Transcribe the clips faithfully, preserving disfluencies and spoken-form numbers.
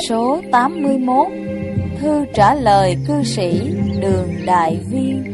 số tám mươi mốt. Thư trả lời cư sĩ Đường Đại Viên.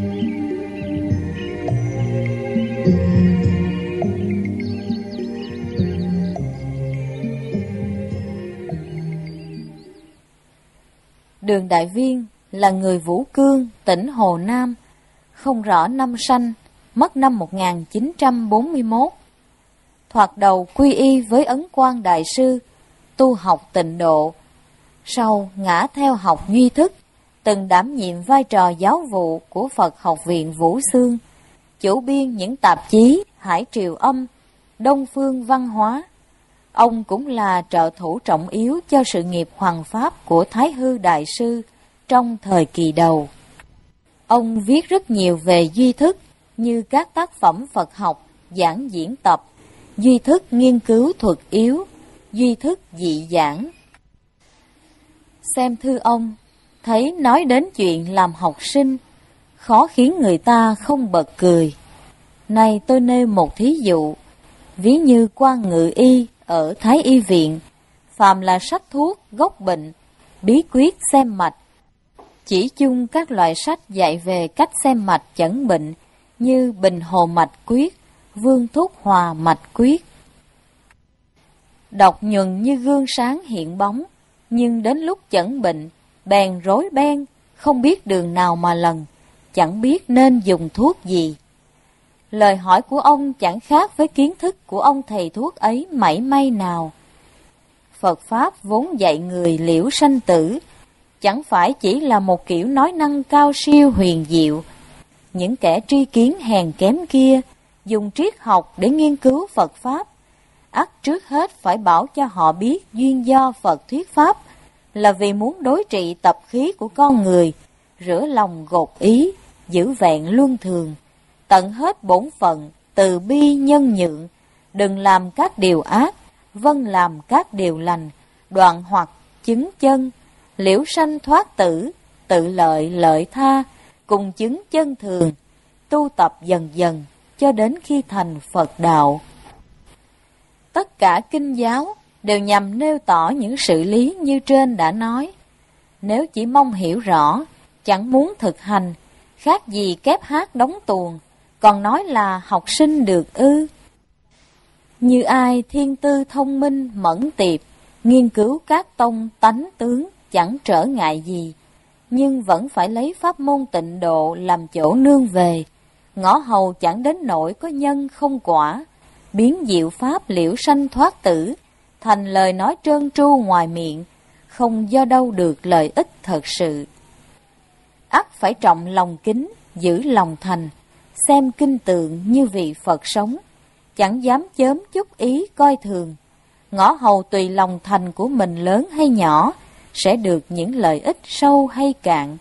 Đường Đại Viên là người Vũ Cương, tỉnh Hồ Nam, không rõ năm sanh, mất năm một nghìn chín trăm bốn mươi mốt. Thoạt đầu quy y với Ấn Quang Đại Sư, tu học tịnh độ. Sau ngã theo học duy thức, từng đảm nhiệm vai trò giáo vụ của Phật Học viện Vũ Xương, chủ biên những tạp chí Hải Triều Âm, Đông Phương Văn Hóa. Ông cũng là trợ thủ trọng yếu cho sự nghiệp hoằng pháp của Thái Hư Đại Sư trong thời kỳ đầu. Ông viết rất nhiều về duy thức, như các tác phẩm Phật học, giảng diễn tập, duy thức nghiên cứu thuật yếu, duy thức dị giảng. Xem thư ông, thấy nói đến chuyện làm học sinh, khó khiến người ta không bật cười. Nay tôi nêu một thí dụ, ví như Quan Ngự Y ở Thái Y Viện, phàm là sách thuốc, gốc bệnh, bí quyết xem mạch, chỉ chung các loại sách dạy về cách xem mạch chẩn bệnh như Bình Hồ Mạch Quyết, Vương Thúc Hòa Mạch Quyết. Đọc nhuần như gương sáng hiện bóng, nhưng đến lúc chẩn bệnh, bèn rối beng, không biết đường nào mà lần, chẳng biết nên dùng thuốc gì. Lời hỏi của ông chẳng khác với kiến thức của ông thầy thuốc ấy mảy may nào. Phật Pháp vốn dạy người liễu sanh tử, chẳng phải chỉ là một kiểu nói năng cao siêu huyền diệu. Những kẻ tri kiến hèn kém kia, dùng triết học để nghiên cứu Phật Pháp, ắt trước hết phải bảo cho họ biết duyên do Phật thuyết Pháp là vì muốn đối trị tập khí của con người, rửa lòng gột ý, giữ vẹn luân thường, tận hết bổn phận, từ bi nhân nhượng, đừng làm các điều ác, vâng làm các điều lành, đoạn hoặc chứng chân, liễu sanh thoát tử, tự lợi lợi tha, cùng chứng chân thường, tu tập dần dần cho đến khi thành Phật đạo. Tất cả kinh giáo đều nhằm nêu tỏ những sự lý như trên đã nói. Nếu chỉ mong hiểu rõ, chẳng muốn thực hành, khác gì kép hát đóng tuồng, còn nói là học sinh được ư. Như ai thiên tư thông minh mẫn tiệp, nghiên cứu các tông tánh tướng chẳng trở ngại gì, nhưng vẫn phải lấy pháp môn tịnh độ làm chỗ nương về, ngõ hầu chẳng đến nỗi có nhân không quả, biến diệu pháp liễu sanh thoát tử thành lời nói trơn tru ngoài miệng, không do đâu được lợi ích thật sự. Ắt phải trọng lòng kính, giữ lòng thành, xem kinh tượng như vị Phật sống, chẳng dám chớm chút ý coi thường, ngõ hầu tùy lòng thành của mình lớn hay nhỏ, sẽ được những lợi ích sâu hay cạn.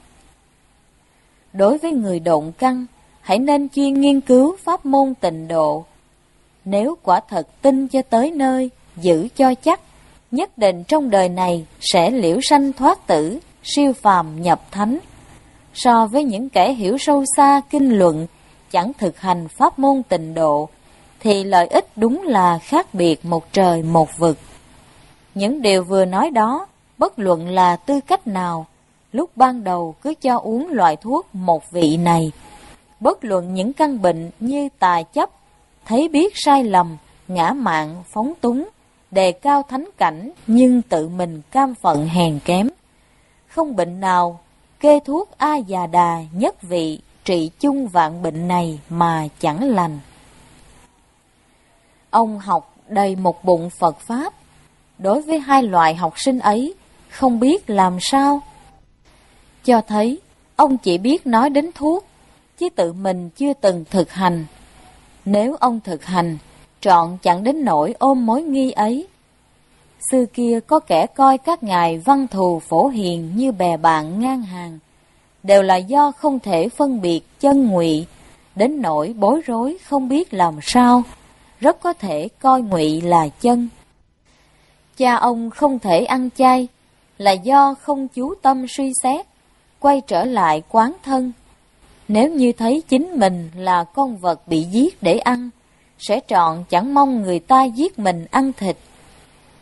Đối với người độn căn, hãy nên chuyên nghiên cứu pháp môn tịnh độ. Nếu quả thật tin cho tới nơi, giữ cho chắc, nhất định trong đời này sẽ liễu sanh thoát tử, siêu phàm nhập thánh. So với những kẻ hiểu sâu xa kinh luận, chẳng thực hành pháp môn tịnh độ, thì lợi ích đúng là khác biệt một trời một vực. Những điều vừa nói đó, bất luận là tư cách nào, lúc ban đầu cứ cho uống loại thuốc một vị này. Bất luận những căn bệnh như tà chấp, thấy biết sai lầm, ngã mạn, phóng túng, đề cao thánh cảnh nhưng tự mình cam phận hèn kém. Không bệnh nào, kê thuốc A Già Đà nhất vị trị chung vạn bệnh này mà chẳng lành. Ông học đầy một bụng Phật Pháp, đối với hai loại học sinh ấy, không biết làm sao. Cho thấy, ông chỉ biết nói đến thuốc, chứ tự mình chưa từng thực hành. Nếu ông thực hành, trọn chẳng đến nỗi ôm mối nghi ấy. Xưa kia có kẻ coi các ngài văn thù phổ hiền như bè bạn ngang hàng, đều là do không thể phân biệt chân ngụy, đến nỗi bối rối không biết làm sao, rất có thể coi ngụy là chân. Cha ông không thể ăn chay, là do không chú tâm suy xét, quay trở lại quán thân. Nếu như thấy chính mình là con vật bị giết để ăn, sẽ trọn chẳng mong người ta giết mình ăn thịt.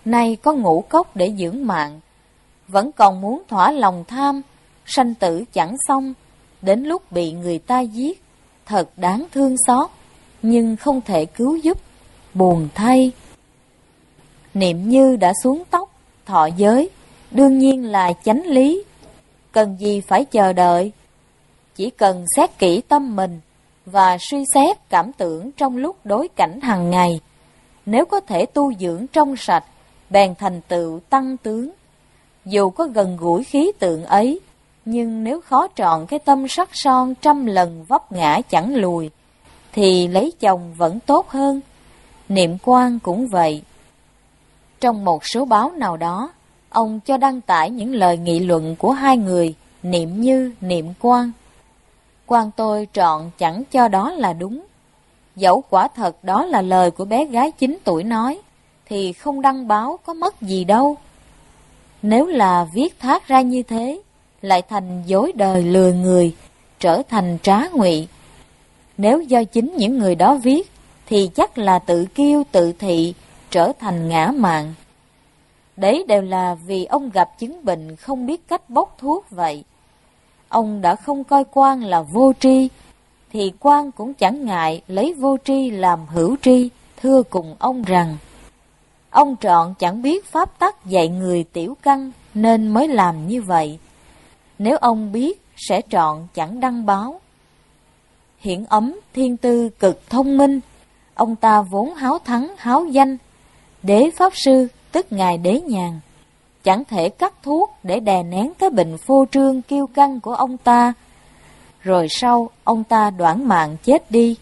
nay có ngũ cốc để dưỡng mạng, vẫn còn muốn thỏa lòng tham, sanh tử chẳng xong, đến lúc bị người ta giết, thật đáng thương xót, nhưng không thể cứu giúp, buồn thay. Niệm Như đã xuống tóc, thọ giới, đương nhiên là chánh lý, cần gì phải chờ đợi, chỉ cần xét kỹ tâm mình và suy xét cảm tưởng trong lúc đối cảnh hàng ngày. Nếu có thể tu dưỡng trong sạch, bèn thành tựu tăng tướng. Dù có gần gũi khí tượng ấy, nhưng nếu khó trọn cái tâm sắc son trăm lần vấp ngã chẳng lùi, thì lấy chồng vẫn tốt hơn. Niệm Quang cũng vậy. Trong một số báo nào đó, ông cho đăng tải những lời nghị luận của hai người, Niệm Như, Niệm Quang. Quan tôi trọn chẳng cho đó là đúng. Dẫu quả thật đó là lời của bé gái chín tuổi nói, thì không đăng báo có mất gì đâu. Nếu là viết thác ra như thế, lại thành dối đời lừa người, trở thành trá ngụy. Nếu do chính những người đó viết, thì chắc là tự kiêu tự thị, trở thành ngã mạn. Đấy đều là vì ông gặp chứng bệnh không biết cách bốc thuốc vậy. Ông đã không coi Quang là vô tri, thì Quang cũng chẳng ngại lấy vô tri làm hữu tri, thưa cùng ông rằng ông trọn chẳng biết pháp tắc dạy người tiểu căn nên mới làm như vậy. Nếu ông biết sẽ trọn chẳng đăng báo. Hiển Ấm thiên tư cực thông minh, ông ta vốn háo thắng háo danh. Đế Pháp Sư tức ngài Đế Nhàn chẳng thể cắt thuốc để đè nén cái bệnh phô trương kiêu căng của ông ta. Rồi sau ông ta đoản mạng chết đi.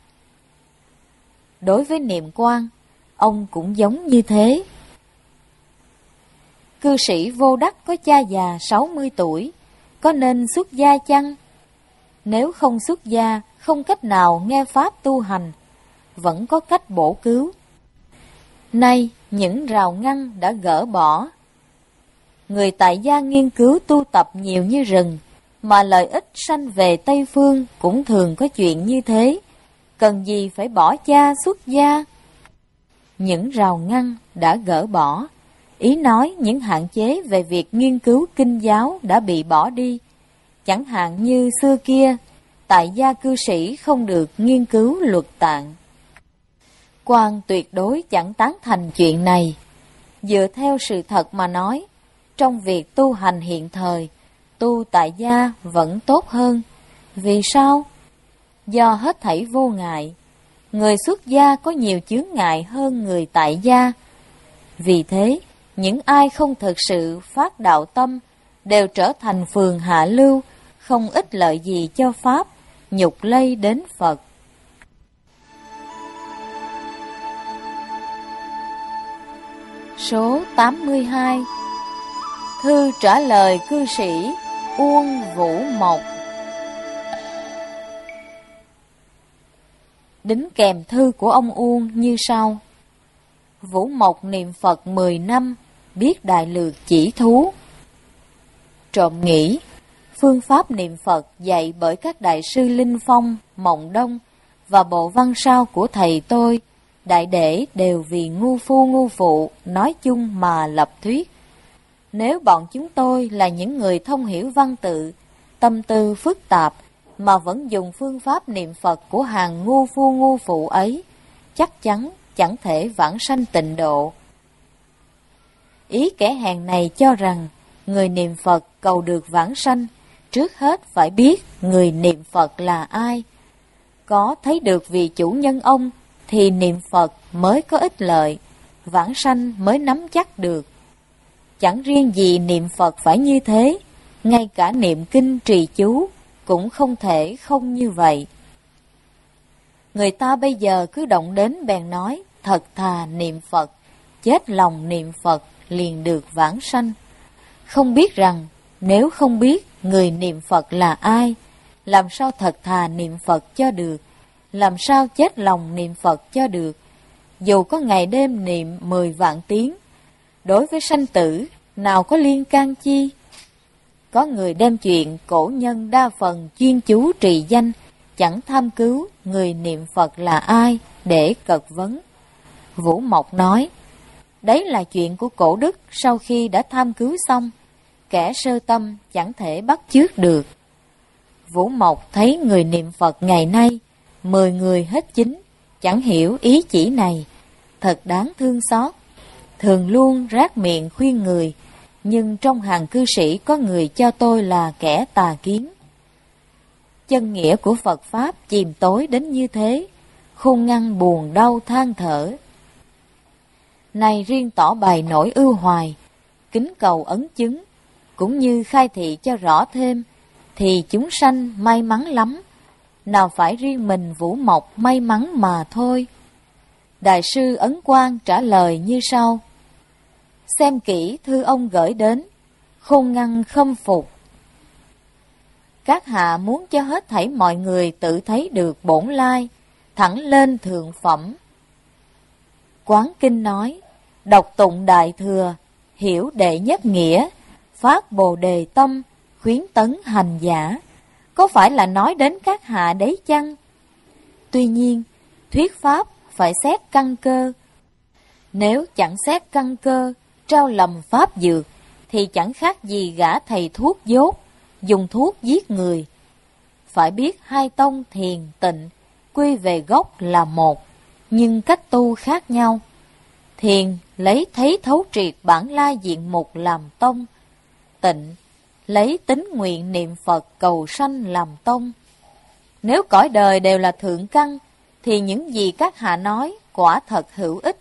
Đối với Niệm Quang, ông cũng giống như thế. Cư sĩ Vô Đắc có cha già sáu mươi tuổi, có nên xuất gia chăng? Nếu không xuất gia, không cách nào nghe pháp tu hành, vẫn có cách bổ cứu. Nay, những rào ngăn đã gỡ bỏ. Người tại gia nghiên cứu tu tập nhiều như rừng, mà lợi ích sanh về Tây Phương cũng thường có chuyện như thế. Cần gì phải bỏ cha xuất gia? Những rào ngăn đã gỡ bỏ. Ý nói những hạn chế về việc nghiên cứu kinh giáo đã bị bỏ đi. Chẳng hạn như xưa kia, tại gia cư sĩ không được nghiên cứu luật tạng. Quang tuyệt đối chẳng tán thành chuyện này. Dựa theo sự thật mà nói, trong việc tu hành hiện thời, tu tại gia vẫn tốt hơn. Vì sao? Do hết thảy vô ngại. Người xuất gia có nhiều chướng ngại hơn người tại gia. Vì thế, những ai không thực sự phát đạo tâm đều trở thành phường hạ lưu, không ích lợi gì cho Pháp, nhục lây đến Phật. Số tám mươi hai. Thư trả lời cư sĩ Uông Vũ Mộc. Đính kèm thư của ông Uông như sau. Vũ Mộc niệm Phật mười năm, biết đại lược chỉ thú. Trộm nghĩ, phương pháp niệm Phật dạy bởi các đại sư Linh Phong, Mộng Đông và bộ văn sao của thầy tôi, đại để đều vì ngu phu ngu phụ nói chung mà lập thuyết. Nếu bọn chúng tôi là những người thông hiểu văn tự, tâm tư phức tạp, mà vẫn dùng phương pháp niệm Phật của hàng ngu phu ngu phụ ấy, chắc chắn chẳng thể vãng sanh tịnh độ. Ý kẻ hèn này cho rằng, người niệm Phật cầu được vãng sanh, trước hết phải biết người niệm Phật là ai. Có thấy được vị chủ nhân ông, thì niệm Phật mới có ích lợi, vãng sanh mới nắm chắc được. Chẳng riêng gì niệm Phật phải như thế, ngay cả niệm kinh trì chú cũng không thể không như vậy. Người ta bây giờ cứ động đến bèn nói, thật thà niệm Phật, chết lòng niệm Phật liền được vãng sanh. Không biết rằng, nếu không biết người niệm Phật là ai, làm sao thật thà niệm Phật cho được, làm sao chết lòng niệm Phật cho được. Dù có ngày đêm niệm mười vạn tiếng, đối với sanh tử, nào có liên can chi? Có người đem chuyện cổ nhân đa phần chuyên chú trì danh, chẳng tham cứu người niệm Phật là ai để cật vấn. Vũ Mộc nói, Đấy là chuyện của cổ đức sau khi đã tham cứu xong, kẻ sơ tâm chẳng thể bắt chước được. Vũ Mộc thấy người niệm Phật ngày nay, mười người hết chín, chẳng hiểu ý chỉ này, thật đáng thương xót. Thường luôn rát miệng khuyên người, nhưng trong hàng cư sĩ có người cho tôi là kẻ tà kiến. Chân nghĩa của Phật Pháp chìm tối đến như thế, khôn ngăn buồn đau than thở. Này riêng tỏ bày nỗi ưu hoài, kính cầu ấn chứng, cũng như khai thị cho rõ thêm, thì chúng sanh may mắn lắm, nào phải riêng mình Vũ Mộc may mắn mà thôi. Đại sư Ấn Quang trả lời như sau: xem kỹ thư ông gửi đến, khôn ngăn khâm phục. Các hạ muốn cho hết thảy mọi người tự thấy được bổn lai, thẳng lên thượng phẩm. Quán kinh nói, đọc tụng đại thừa, hiểu đệ nhất nghĩa, phát bồ đề tâm, khuyến tấn hành giả. Có phải là nói đến các hạ đấy chăng? Tuy nhiên, thuyết pháp phải xét căn cơ. Nếu chẳng xét căn cơ, trao lầm pháp dược, thì chẳng khác gì gã thầy thuốc dốt, dùng thuốc giết người. Phải biết hai tông thiền tịnh, quy về gốc là một, nhưng cách tu khác nhau. Thiền lấy thấy thấu triệt bản lai diện mục làm tông, tịnh lấy tính nguyện niệm Phật cầu sanh làm tông. Nếu cõi đời đều là thượng căn, thì những gì các hạ nói quả thật hữu ích.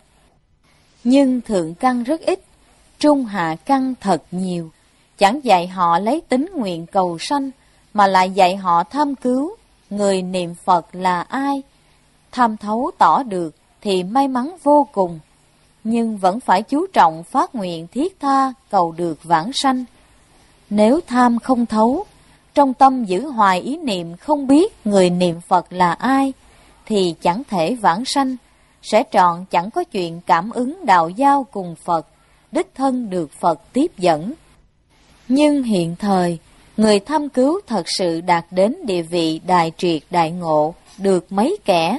Nhưng thượng căn rất ít, trung hạ căn thật nhiều. Chẳng dạy họ lấy tính nguyện cầu sanh, mà lại dạy họ tham cứu người niệm Phật là ai. Tham thấu tỏ được thì may mắn vô cùng, nhưng vẫn phải chú trọng phát nguyện thiết tha cầu được vãng sanh. Nếu tham không thấu, trong tâm giữ hoài ý niệm không biết người niệm Phật là ai, thì chẳng thể vãng sanh, sẽ trọn chẳng có chuyện cảm ứng đạo giao cùng Phật, đích thân được Phật tiếp dẫn. Nhưng hiện thời, người tham cứu thật sự đạt đến địa vị đại triệt đại ngộ, được mấy kẻ.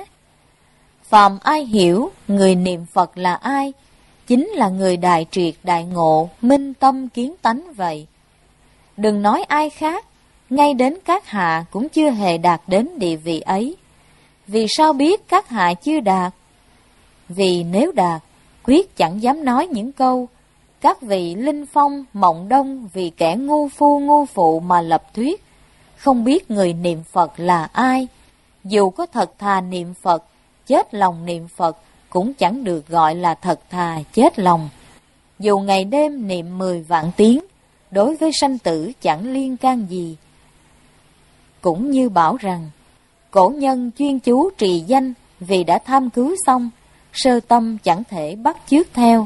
Phàm ai hiểu người niệm Phật là ai, chính là người đại triệt đại ngộ, minh tâm kiến tánh vậy. Đừng nói ai khác, ngay đến các hạ cũng chưa hề đạt đến địa vị ấy. Vì sao biết các hạ chưa đạt? Vì nếu đạt, quyết chẳng dám nói những câu các vị linh phong mộng đông vì kẻ ngu phu ngu phụ mà lập thuyết, không biết người niệm Phật là ai. Dù có thật thà niệm Phật, chết lòng niệm Phật, cũng chẳng được gọi là thật thà chết lòng. Dù ngày đêm niệm mười vạn tiếng, đối với sanh tử chẳng liên can gì. Cũng như bảo rằng, cổ nhân chuyên chú trì danh vì đã tham cứu xong, sơ tâm chẳng thể bắt chước theo.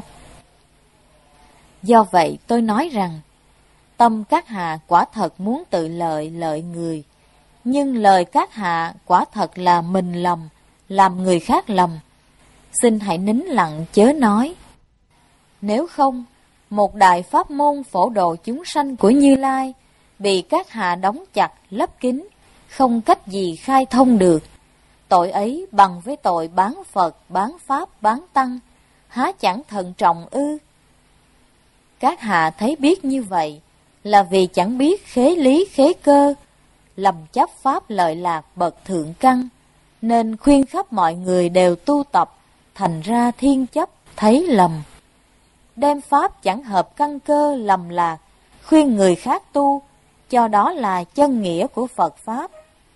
Do vậy tôi nói rằng, tâm các hạ quả thật muốn tự lợi lợi người, nhưng lời các hạ quả thật là mình lầm, làm người khác lầm. Xin hãy nín lặng chớ nói. Nếu không, một đại pháp môn phổ độ chúng sanh của Như Lai bị các hạ đóng chặt lấp kín, không cách gì khai thông được. Tội ấy bằng với tội bán Phật, bán Pháp, bán Tăng, há chẳng thận trọng ư? Các hạ thấy biết như vậy là vì chẳng biết khế lý khế cơ, lầm chấp pháp lợi lạc bậc thượng căn, nên khuyên khắp mọi người đều tu tập, thành ra thiên chấp thấy lầm. Đem pháp chẳng hợp căn cơ lầm lạc, khuyên người khác tu, cho đó là chân nghĩa của Phật Pháp.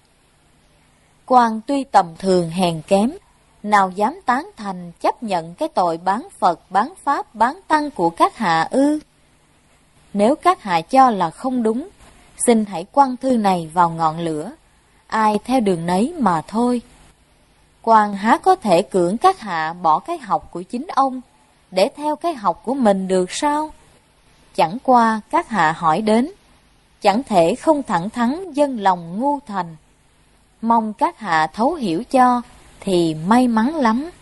Quan tuy tầm thường hèn kém, nào dám tán thành chấp nhận cái tội bán Phật, bán Pháp, bán Tăng của các hạ ư? Nếu các hạ cho là không đúng, xin hãy quăng thư này vào ngọn lửa, ai theo đường nấy mà thôi. Quan há có thể cưỡng các hạ bỏ cái học của chính ông, để theo cái học của mình được sao? Chẳng qua các hạ hỏi đến, chẳng thể không thẳng thắn dâng lòng ngu thành. Mong các hạ thấu hiểu cho, thì may mắn lắm.